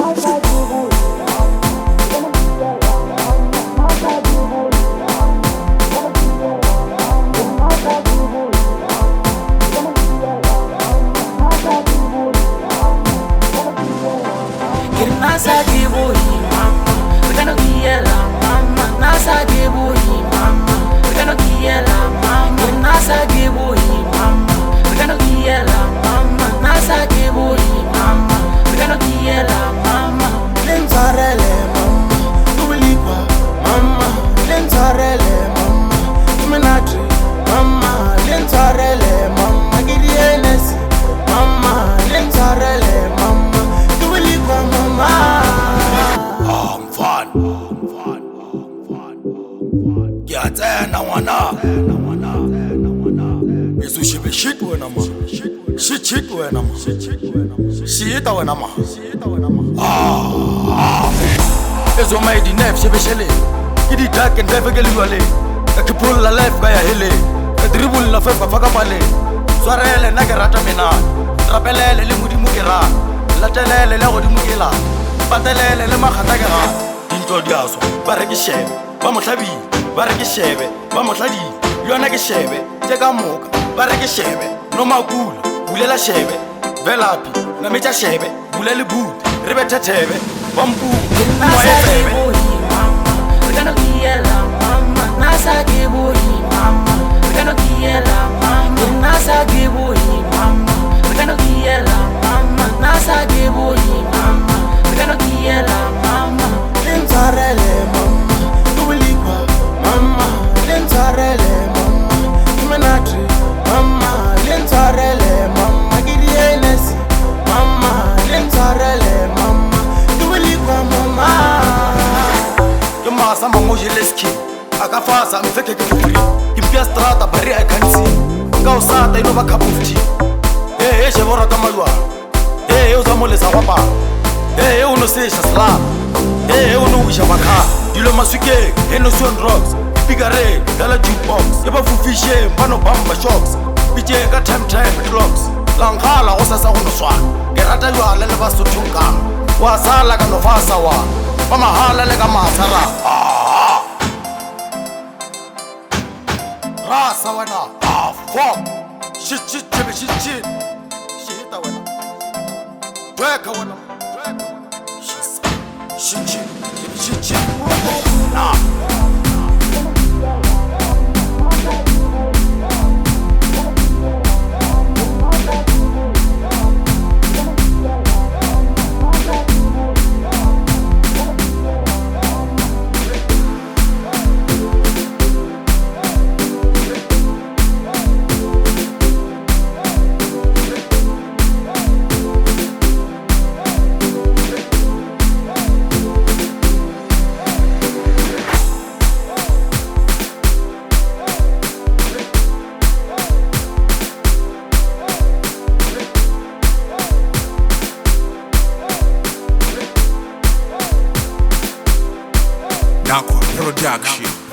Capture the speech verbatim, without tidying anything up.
Nasa gibuhi mama, regano kiela mama. Nasa gibuhi mama, regano kiela mama. Nasa gibuhi mama, regano kiela mama. Nasa gibuhi mama, regano kiela mama. Lentarele mama, tulipa mama. Lentarele mama, menatri mama. Lentarele mama, gidienesi mama. Lentarele mama, tulipa mama. I'm fun. Ngiyatena wana. Izushibe shit wena ma. Shit shit wena ma. Shit wena ma. Ah. Ezo mai di nef shibe shele. Idi dark and never get wale. Akipull la life kaya hele. Dribble la fefa faka pale. Swarele na garata mina. Rapelele le mudi mukera. La telele le godi mukela. Patelele le makhatagera. Dinto diaso ba re ke shebe ba mohlabi ba re ke shebe ba mohladi yona ke shebe tse ka moka ba re ke shebe no makula bulela shebe velapi na mecha shebe bulele boot re bethe thebe ba mpu Nasa gibuhi mama, regano kiela mama. Nasa gibuhi mama, regano kiela mama. Nasa gibuhi mama, regano kiela mama. Nasa gibuhi mama, regano kiela mama. Lentarele mama, tulipa mama. Lentarele mama, menatri mama. Lentarele mama, gidienesi mama. Lentarele mama, tulipa mama. ke masa mamojele ski akafasa mfeke ke free impia strata bari I can see ka usata ino ba cup of tea eh eh shebora ka malwa eh eh uzamolesa kwapa eh eh uno sesha slap eh eh uno wisha bakha dilo maswike eno son rocks bigare dala jukebox yaba fufishe bano bamba shocks bije ka time time clocks langhala osasa unoswa gerata ywa le ba sothunga wa sala ka no fasa wa mama hala le ka mathara ah rasa wena ah fuck shit shit shit shit shit wena dweka wena dweka wena shit shit shit shit nah. Nakwa Production.